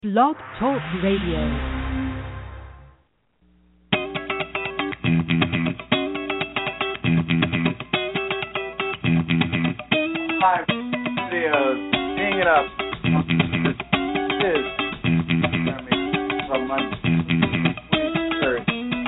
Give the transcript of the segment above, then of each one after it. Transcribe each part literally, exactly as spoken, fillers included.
Blog Talk Radio. Five videos, hang it up. This is from Monday, twenty-third.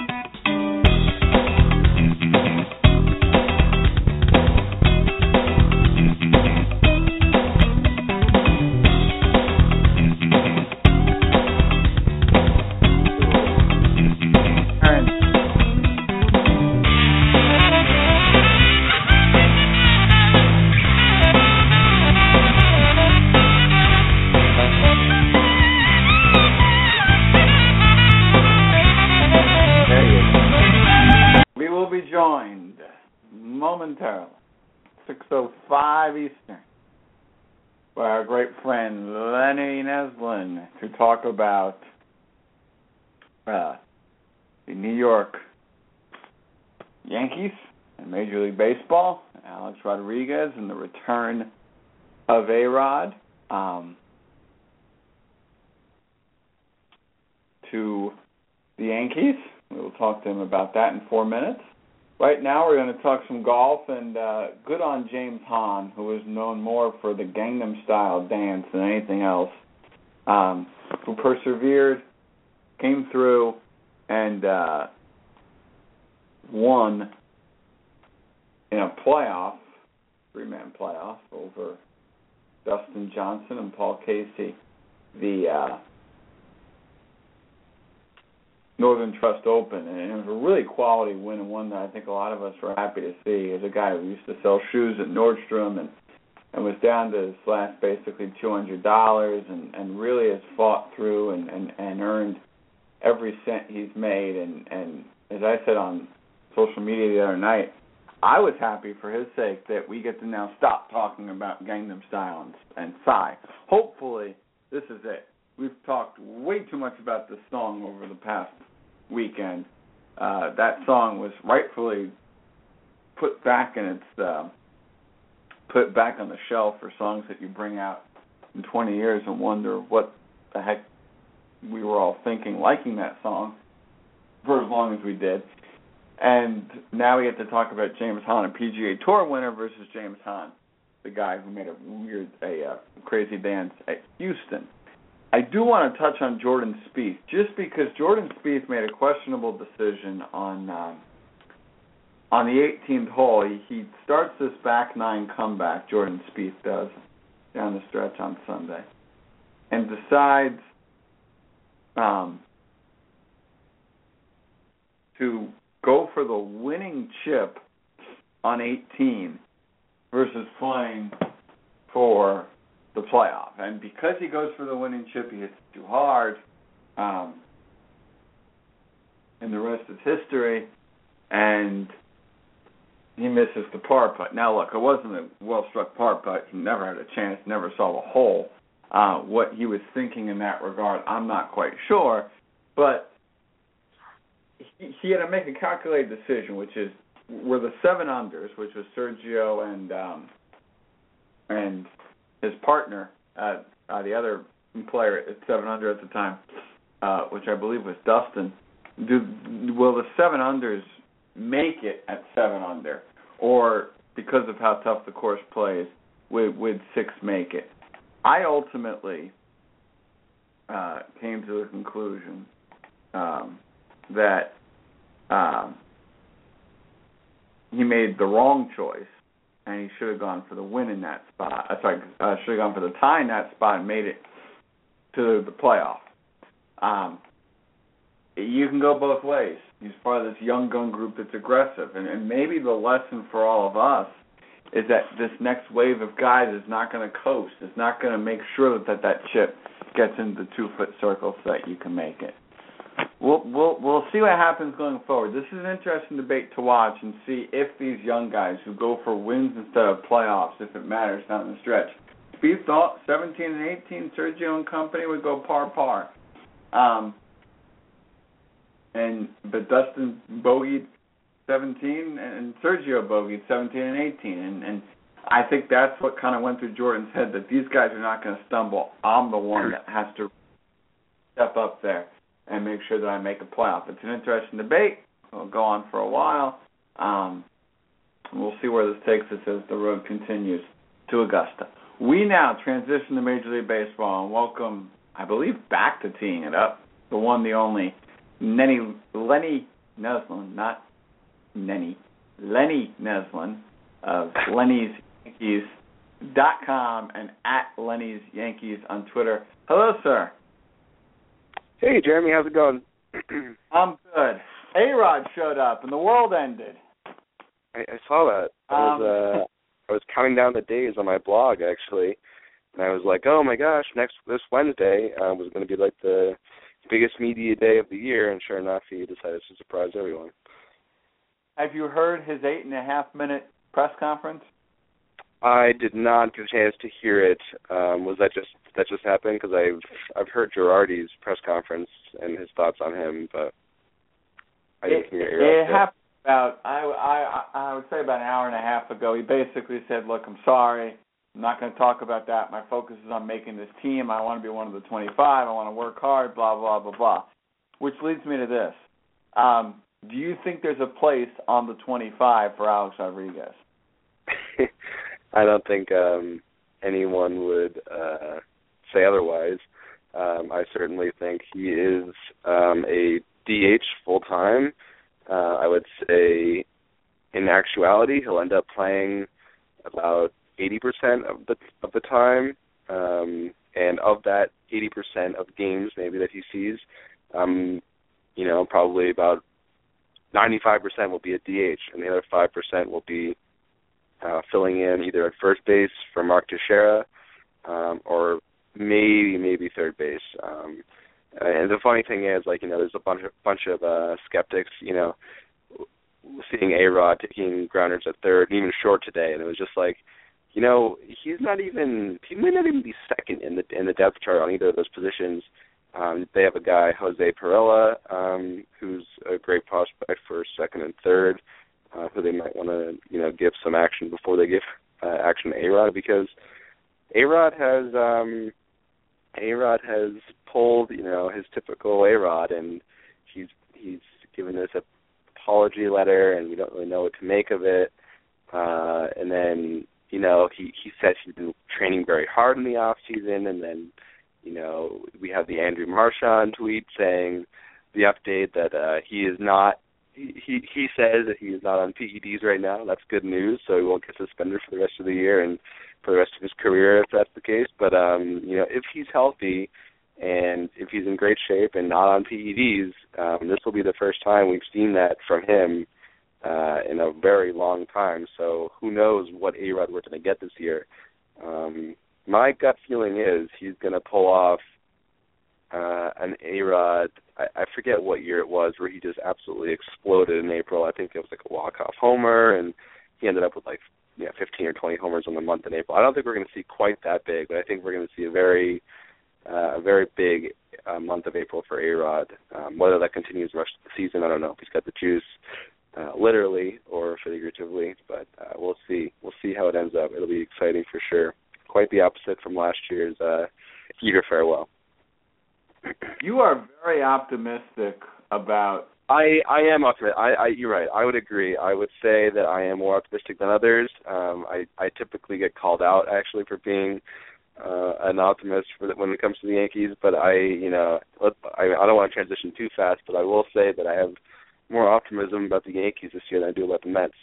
Momentarily, six oh five Eastern, by our great friend Lenny Neslin to talk about uh, the New York Yankees and Major League Baseball, Alex Rodriguez, and the return of A-Rod um, to the Yankees. We will talk to him about that in four minutes. Right now we're going to talk some golf, and uh, good on James Hahn, who is known more for the Gangnam Style dance than anything else, um, who persevered, came through, and uh, won in a playoff, three-man playoff, over Dustin Johnson and Paul Casey, the uh, Northern Trust Open, and it was a really quality win, and one that I think a lot of us were happy to see. As a guy who used to sell shoes at Nordstrom and and was down to his last basically two hundred dollars, and, and really has fought through and, and, and earned every cent he's made. And, and as I said on social media the other night, I was happy for his sake that we get to now stop talking about Gangnam Style and, and Psy. Hopefully, this is it. We've talked way too much about this song over the past weekend. Uh, that song was rightfully put back in its uh, put back on the shelf for songs that you bring out in twenty years and wonder what the heck we were all thinking, liking that song for as long as we did. And now we get to talk about James Hahn, a P G A Tour winner, versus James Hahn, the guy who made a weird, a uh, crazy dance at Houston. I do want to touch on Jordan Spieth, just because Jordan Spieth made a questionable decision on um, on the eighteenth hole. He, he starts this back nine comeback, Jordan Spieth does, down the stretch on Sunday, and decides um, to go for the winning chip on eighteen versus playing for the playoff. And because he goes for the winning chip, he hits it too hard, um, and the rest is history, and he misses the par putt. Now, look, it wasn't a well-struck par putt. He never had a chance, never saw the hole. Uh, what he was thinking in that regard, I'm not quite sure, but he, he had to make a calculated decision, which is, were the seven unders, which was Sergio and um, and his partner, uh, uh, the other player at seven under at the time, uh, which I believe was Dustin. Do, will the seven unders make it at seven under, or because of how tough the course plays, would, would six make it? I ultimately uh, came to the conclusion um, that um, he made the wrong choice, and he should have gone for the win in that spot. Uh, sorry, uh, should have gone for the tie in that spot and made it to the playoff. Um, you can go both ways. He's part of this young gun group that's aggressive, and, and maybe the lesson for all of us is that this next wave of guys is not going to coast. It's not going to make sure that, that that chip gets into the two-foot circle so that you can make it. We'll, we'll we'll see what happens going forward. This is an interesting debate to watch and see if these young guys who go for wins instead of playoffs, if it matters down the stretch. Spieth thought seventeen and eighteen, Sergio and company would go par-par. Um, and but Dustin bogeyed seventeen, and Sergio bogeyed seventeen and eighteen. And, and I think that's what kind of went through Jordan's head, that these guys are not going to stumble. I'm the one that has to step up there and make sure that I make a playoff. It's an interesting debate. It'll go on for a while. Um, we'll see where this takes us as the road continues to Augusta. We now transition to Major League Baseball and welcome, I believe, back to teeing it up, the one, the only, Lenny, Lenny Neslin, not Nenny, Lenny Neslin of Lenny's Yankees dot com and at Lenny's Yankees on Twitter. Hello, sir. Hey, Jeremy, how's it going? I'm good. A-Rod showed up and the world ended. I, I saw that. I was Um, uh, I was counting down the days on my blog actually, and I was like, oh my gosh, next this Wednesday uh, was going to be like the biggest media day of the year, and sure enough, he decided to surprise everyone. Have you heard his eight and a half minute press conference? I did not get a chance to hear it. Um, was that just that just happened? Because I've I've heard Girardi's press conference and his thoughts on him, but I didn't It, hear it it. happened about I, I I would say about an hour and a half ago. He basically said, "Look, I'm sorry. I'm not going to talk about that. My focus is on making this team. I want to be one of the twenty-five. I want to work hard. Blah blah blah blah." Which leads me to this. Um, do you think there's a place on the twenty-five for Alex Rodriguez? I don't think um, anyone would uh, say otherwise. Um, I certainly think he is um, a D H full-time. Uh, I would say in actuality he'll end up playing about eighty percent of the of the time, um, and of that eighty percent of games maybe that he sees, um, you know, probably about ninety-five percent will be at D H, and the other five percent will be uh, filling in either at first base for Mark Teixeira, um, or maybe maybe third base. Um, and the funny thing is, like, you know, there's a bunch of bunch of uh, skeptics, you know, seeing A-Rod taking grounders at third, and even short today, and it was just like, you know, he's not even he may not even be second in the in the depth chart on either of those positions. Um, they have a guy, Jose Perella, um, who's a great prospect for second and third, uh, who they might want to, you know, give some action before they give uh, action to A-Rod, because A-Rod has um, A-Rod has pulled, you know, his typical A-Rod, and he's he's given this apology letter, and we don't really know what to make of it. Uh, and then, you know, he he says he's been training very hard in the off season, and then, you know, we have the Andrew Marchand tweet saying the update that uh, he is not. He, he he says that he is not on P E Ds right now. That's good news. So he won't get suspended for the rest of the year and for the rest of his career if that's the case. But um, you know, if he's healthy and if he's in great shape and not on P E Ds, um, this will be the first time we've seen that from him uh, in a very long time. So who knows what A-Rod we're going to get this year. Um, my gut feeling is he's going to pull off uh, an A-Rod. I, I forget what year it was where he just absolutely exploded in April. I think it was like a walk-off homer, and he ended up with like you know, fifteen or twenty homers in the month in April. I don't think we're going to see quite that big, but I think we're going to see a very, uh, a very big uh, month of April for A-Rod. Um, whether that continues the rest of the season, I don't know if he's got the juice, uh, literally or figuratively, but uh, we'll see. We'll see how it ends up. It'll be exciting for sure. Quite the opposite from last year's uh, Jeter farewell. You are very optimistic about. I, I am optimistic. I, I, you're right. I would agree. I would say that I am more optimistic than others. Um, I, I typically get called out actually for being uh, an optimist for the, when it comes to the Yankees. But I, you know, I, I don't want to transition too fast. But I will say that I have more optimism about the Yankees this year than I do about the Mets.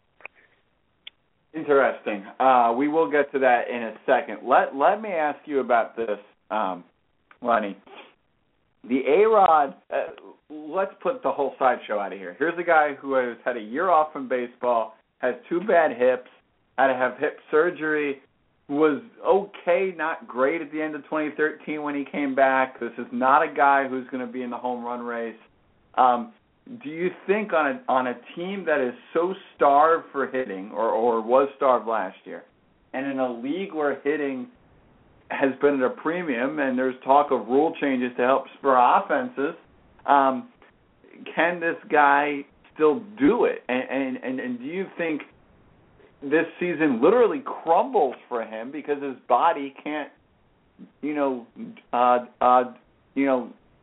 Interesting. Uh, we will get to that in a second. Let Let me ask you about this, um, Lenny. The A-Rod, uh, let's put the whole sideshow out of here. Here's a guy who has had a year off from baseball, has two bad hips, had to have hip surgery, was okay, not great at the end of twenty thirteen when he came back. This is not a guy who's going to be in the home run race. Um, do you think on a, on a team that is so starved for hitting, or, or was starved last year, and in a league where hitting has been at a premium, and there's talk of rule changes to help spur offenses, um, can this guy still do it? And, and and do you think this season literally crumbles for him because his body can't, you know, uh, uh, you know,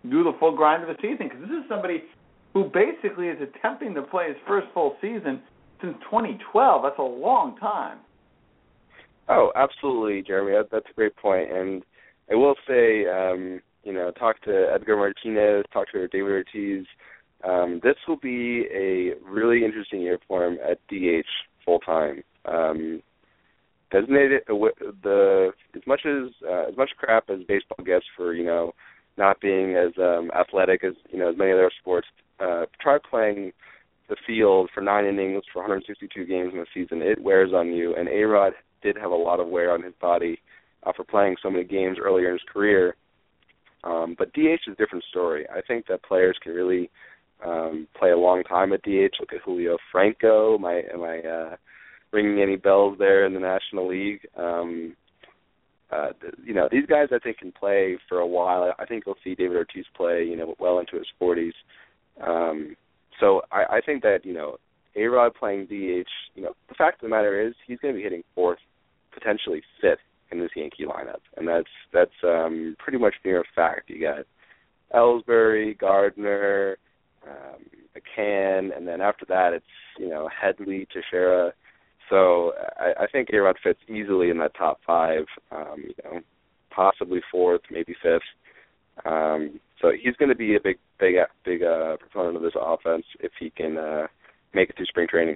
do the full grind of a season, because this is somebody who basically is attempting to play his first full season since twenty twelve. That's a long time. Oh, absolutely, Jeremy. That, that's a great point. And I will say, um, you know, talk to Edgar Martinez, talk to David Ortiz. Um, this will be a really interesting year for him at D H full time. Um, designated the as much as uh, as much crap as baseball gets for you know not being as um, athletic as you know as many other sports. Uh, try playing the field for nine innings for one hundred sixty-two games in a season. It wears on you, and A-Rod did have a lot of wear on his body uh, for playing so many games earlier in his career. Um, but D H is a different story. I think that players can really um, play a long time at D H. Look at Julio Franco. Am I, am I uh, ringing any bells there in the National League? Um, uh, you know, these guys I think can play for a while. I think you'll see David Ortiz play, you know, well into his forties. Um, so I, I think that, you know, A-Rod playing D H, you know, the fact of the matter is he's going to be hitting fourth, potentially fifth in this Yankee lineup, and that's that's um, pretty much near a fact. You got Ellsbury, Gardner, um, McCann, and then after that it's, you know, Headley, Teixeira. So I, I think A-Rod fits easily in that top five, um, you know, possibly fourth, maybe fifth. Um, so he's going to be a big, big, big uh, proponent of this offense if he can uh, make it through spring training.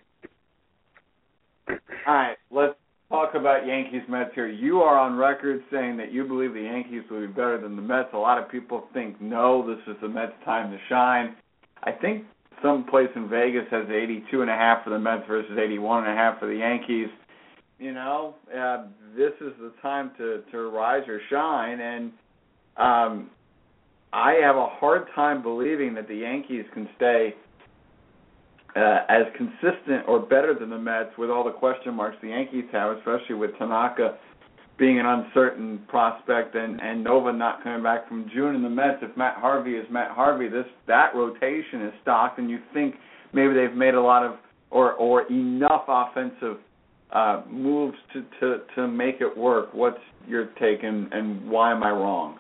All right, let's talk about Yankees-Mets here. You are on record saying that you believe the Yankees will be better than the Mets. A lot of people think, no, this is the Mets' time to shine. I think some place in Vegas has eighty-two and a half for the Mets versus eighty-one and a half for the Yankees. You know, uh, this is the time to, to rise or shine, and um, I have a hard time believing that the Yankees can stay uh, as consistent or better than the Mets with all the question marks the Yankees have, especially with Tanaka being an uncertain prospect and, and Nova not coming back from June in the Mets. If Matt Harvey is Matt Harvey, this that rotation is stocked, and you think maybe they've made a lot of or or enough offensive uh, moves to, to, to make it work. What's your take, and, and why am I wrong?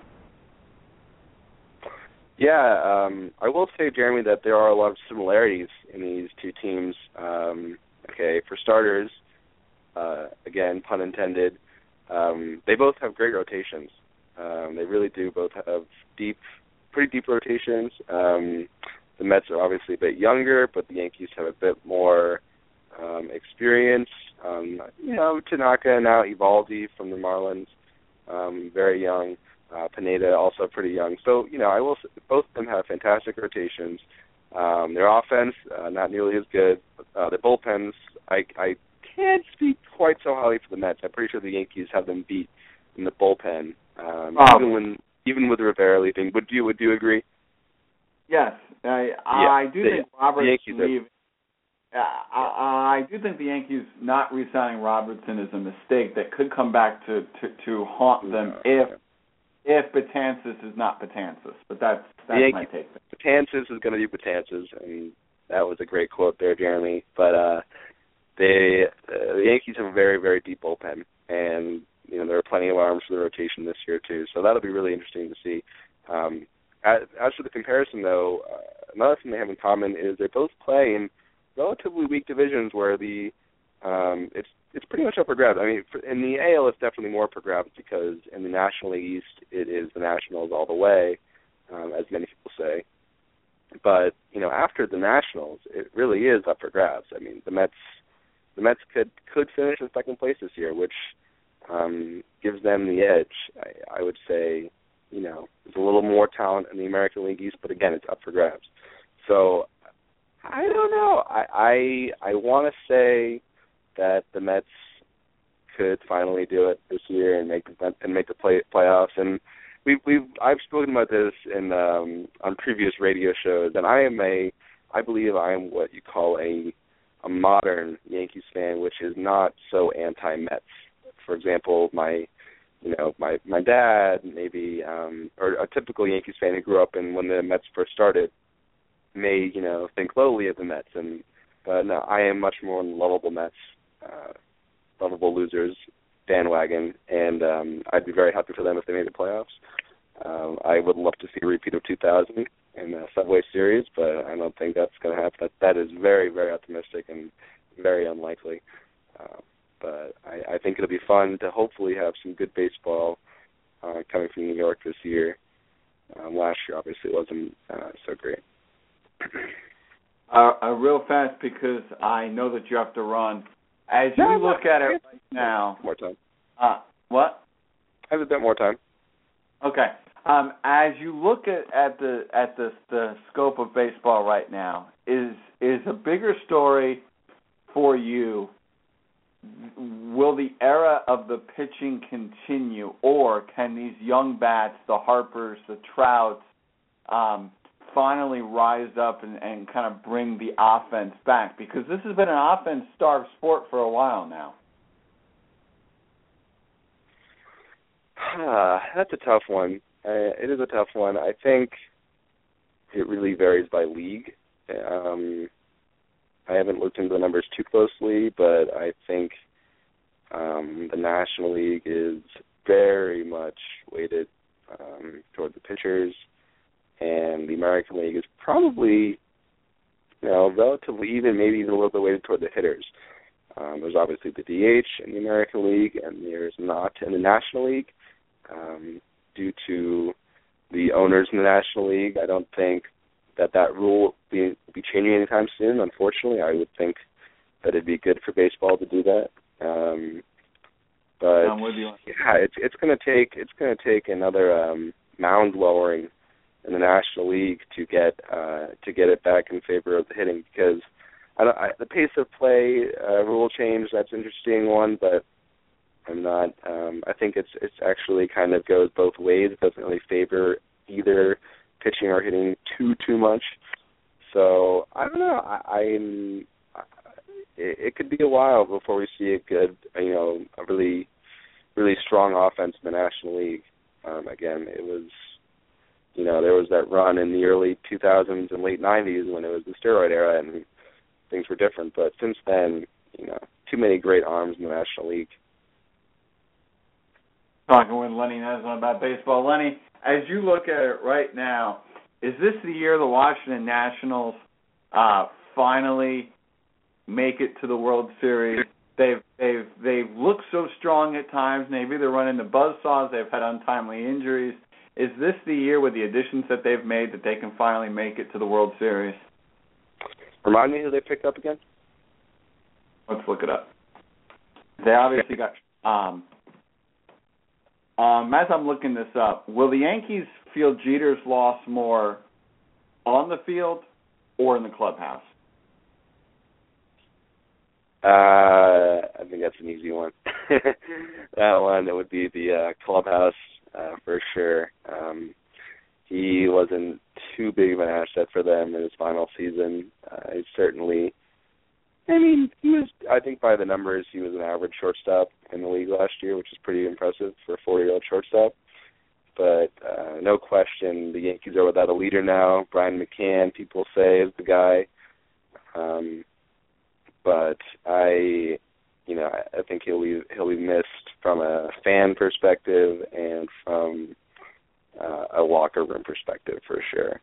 Yeah, um, I will say, Jeremy, that there are a lot of similarities in these two teams. Um, okay, for starters, uh, again, pun intended, um, they both have great rotations. Um, they really do both have deep, pretty deep rotations. Um, the Mets are obviously a bit younger, but the Yankees have a bit more um, experience. Um, you know, Tanaka, now Eovaldi from the Marlins, um, very young. Uh, Pineda also pretty young. So, you know, I will say both of them have fantastic rotations. Um, their offense, uh, not nearly as good. Uh, the bullpens, I, I can't speak quite so highly for the Mets. I'm pretty sure the Yankees have them beat in the bullpen, um, um, even when even with Rivera leaving. Would you would you agree? Yes, I, yeah, I do the, think Roberts leave. Are, uh, I, I do think the Yankees not re-signing Robertson is a mistake that could come back to, to, to haunt them yeah, if. If Betances is not Betances, but that's that's Yankee, my take. Betances is going to be Betances, and that was a great quote there, Jeremy. But uh, they uh, the Yankees have a very very deep bullpen, and you know there are plenty of arms for the rotation this year too. So that'll be really interesting to see. Um, as, as for the comparison, though, uh, another thing they have in common is they both play in relatively weak divisions where the um, it's it's pretty much up for grabs. I mean, in the A L, it's definitely more up for grabs because in the National League East, it is the Nationals all the way, um, as many people say. But you know, after the Nationals, it really is up for grabs. I mean, the Mets, the Mets could could finish in second place this year, which um, gives them the edge. I, I would say, you know, there's a little more talent in the American League East, but again, it's up for grabs. So I don't know. I I, I want to say that the Mets could finally do it this year and make the, and make the play, playoffs. And we've we've I've spoken about this in um, on previous radio shows. And I am a I believe I am what you call a a modern Yankees fan, which is not so anti-Mets. For example, my you know my my dad maybe um, or a typical Yankees fan who grew up in when the Mets first started may you know think lowly of the Mets, and but no, I am much more on the lovable Mets. Uh, lovable losers bandwagon, and um, I'd be very happy for them if they made the playoffs. Um, I would love to see a repeat of two thousand in the Subway Series, but I don't think that's going to happen. That, that is very, very optimistic and very unlikely. Uh, but I, I think it'll be fun to hopefully have some good baseball uh, coming from New York this year. Um, last year, obviously, wasn't uh, so great. Uh, uh, real fast, because I know that you have to run. As you No, look no, at it right now, more time. Uh, what? I have a bit more time. Okay. Um, as you look at, at the at the the scope of baseball right now, is is a bigger story for you? Will the era of the pitching continue, or can these young bats, the Harpers, the Trouts, um, finally rise up and, and kind of bring the offense back? Because this has been an offense-starved sport for a while now. Uh, that's a tough one. Uh, it is a tough one. I think it really varies by league. Um, I haven't looked into the numbers too closely, but I think um, the National League is very much weighted um, toward the pitchers, and the American League is probably, you know, relatively even, maybe even a little bit weighted toward the hitters. Um, there's obviously the D H in the American League, and there's not in the National League. Um, due to the owners in the National League, I don't think that that rule will be, be changing anytime soon. Unfortunately, I would think that it'd be good for baseball to do that. Um, but I'm with you. yeah, it's it's going to take it's going to take another um, mound lowering in the National League to get uh, to get it back in favor of the hitting, because I don't, I, the pace of play uh, rule change, that's an interesting one, but I'm not. Um, I think it's it's actually kind of goes both ways. It doesn't really favor either pitching or hitting too too much. So I don't know. I, I'm. It, it could be a while before we see a good, you know, a really, really strong offense in the National League. Um, again, it was, you know, there was that run in the early two thousands and late nineties when it was the steroid era and things were different. But since then, you know, too many great arms in the National League. Talking with Lenny Nesbitt about baseball. Lenny, as you look at it right now, is this the year the Washington Nationals uh, finally make it to the World Series? They've they've they've looked so strong at times, and they've either run into buzzsaws, they've had untimely injuries. Is this the year with the additions that they've made that they can finally make it to the World Series? Remind me who they picked up again? Let's look it up. They obviously got um, Um, as I'm looking this up, will the Yankees feel Jeter's loss more on the field or in the clubhouse? Uh, I think that's an easy one. That one, it would be the uh, clubhouse uh, for sure. Um, he wasn't too big of an asset for them in his final season. Uh, he certainly, I mean, he was, I think by the numbers, he was an average shortstop in the league last year, which is pretty impressive for a forty-year-old shortstop. But uh, no question, the Yankees are without a leader now. Brian McCann, people say, is the guy. Um, but I, you know, I, I think he'll be he'll be missed from a fan perspective and from uh, a locker room perspective for sure.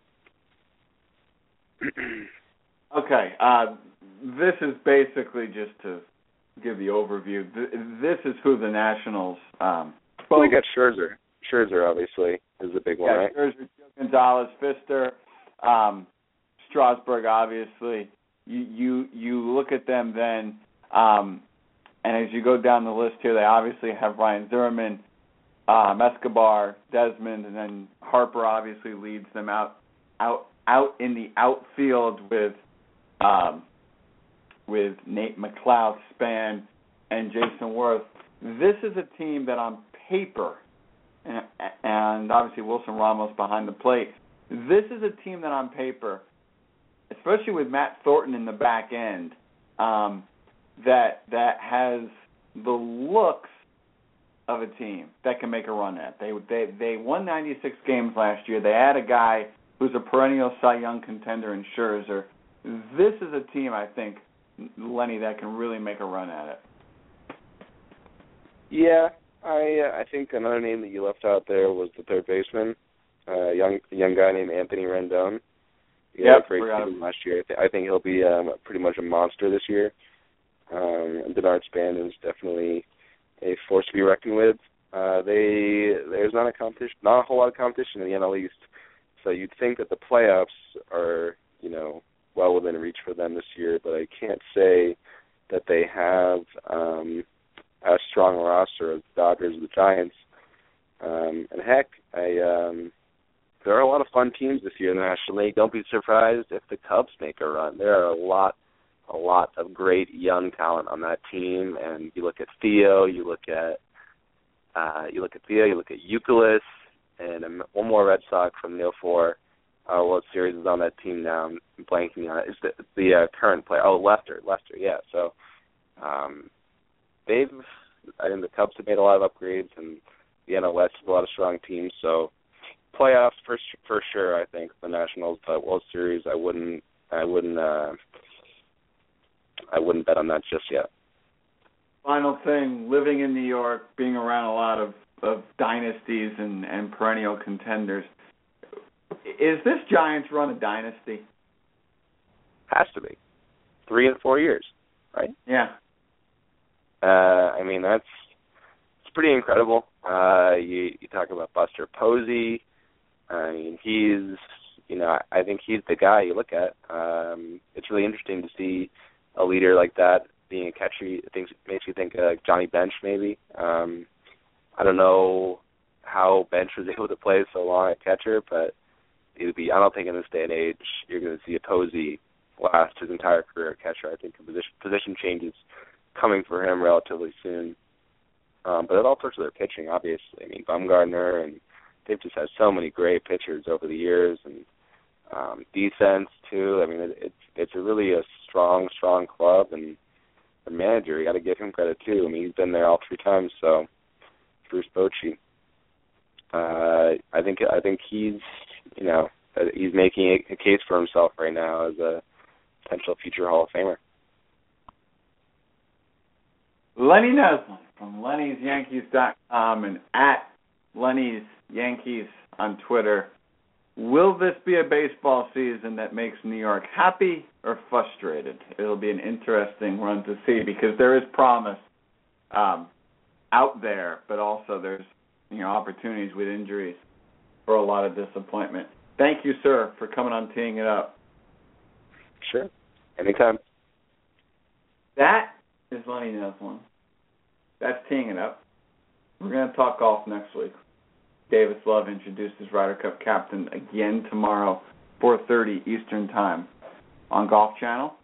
Okay, uh, this is basically just to give the overview. This is who the Nationals um, spoke. We got Scherzer. Scherzer, obviously, is a big one, yeah, right? Scherzer, Gonzalez, Pfister, um, Strasburg, obviously. You, you you look at them then, um, and as you go down the list here, they obviously have Ryan Zimmerman, um, Escobar, Desmond, and then Harper obviously leads them out out out in the outfield with um, with Nate McLeod, Span, and Jason Worth. This is a team that on paper, and, and obviously Wilson Ramos behind the plate, this is a team that on paper, especially with Matt Thornton in the back end, um, that that has the looks of a team that can make a run at. They they they won ninety-six games last year. They had a guy who's a perennial Cy Young contender in Scherzer. This is a team, I think, Lenny, that can really make a run at it. Yeah, I uh, I think another name that you left out there was the third baseman. uh, young young guy named Anthony Rendon. He Yep, had a great forgot season last year. I, th- I think he'll be um, pretty much a monster this year. Um, and Denard Span is definitely a force to be reckoned with. Uh, they there's not a competition, not a whole lot of competition in the N L East, so you'd think that the playoffs are, you know, well within reach for them this year. But I can't say that they have um, a strong roster as the Dodgers or the Giants. Um, and heck, I um, there are a lot of fun teams this year in the National League. Don't be surprised if the Cubs make a run. There are a lot, a lot of great young talent on that team. And you look at Theo, you look at uh, you look at Theo, you look at Youkilis, and um, one more Red Sox from the oh four uh, World Series is on that team now. I'm blanking on it. It's the, the uh, current player. Oh, Lester, Lester, yeah. So um, they've, I think the Cubs have made a lot of upgrades, and the N L West has a lot of strong teams. So playoffs for for sure, I think the Nationals, but World Series, I wouldn't, I wouldn't, uh, I wouldn't bet on that just yet. Final thing, living in New York, being around a lot of, of dynasties and, and perennial contenders, is this Giants run a dynasty? Has to be. Three and four years, right? Yeah. Uh, I mean, that's it's pretty incredible. Uh, you, you talk about Buster Posey. I mean, he's, you know, I think he's the guy you look at. Um, it's really interesting to see a leader like that being a catcher. It thinks, makes you think of Johnny Bench, maybe. Um, I don't know how Bench was able to play so long at catcher, but it would be. I don't think in this day and age you're going to see a Posey last his entire career at catcher. I think a position, position changes coming for him relatively soon. Um, but it all starts with their pitching, obviously. I mean, Bumgarner, and they've just had so many great pitchers over the years, and um, defense too. I mean, it, it's it's a really a strong, strong club, and the manager, you got to give him credit too. I mean, he's been there all three times. So, Bruce Bochy, uh, I think I think he's you know he's making a, a case for himself right now as a potential future Hall of Famer. Lenny Neslin from Lenny's Yankees dot com and at Lenny's Yankees on Twitter. Will this be a baseball season that makes New York happy or frustrated? It'll be an interesting run to see because there is promise um, out there, but also there's you know opportunities with injuries for a lot of disappointment. Thank you, sir, for coming on Teeing It Up. Sure. Anytime. That is Lenny Neslin. That's Teeing It Up. We're going to talk golf next week. Davis Love introduced his Ryder Cup captain again tomorrow, four thirty Eastern Time on Golf Channel.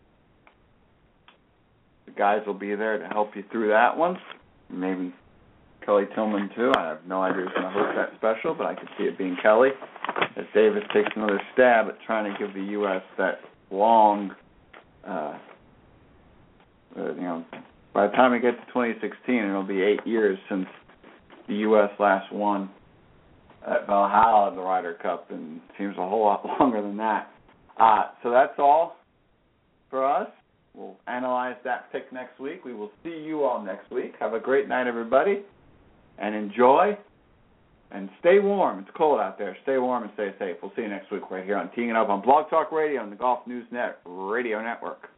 The guys will be there to help you through that one. Maybe Kelly Tillman, too. I have no idea who's going to host that special, but I could see it being Kelly as Davis takes another stab at trying to give the U S that long, uh, uh, you know, by the time we get to twenty sixteen, it'll be eight years since the U S last won at Valhalla the Ryder Cup, and it seems a whole lot longer than that. Uh, so that's all for us. We'll analyze that pick next week. We will see you all next week. Have a great night, everybody, and enjoy, and stay warm. It's cold out there. Stay warm and stay safe. We'll see you next week right here on Teeing It Up on Blog Talk Radio and the Golf News Net Radio Network.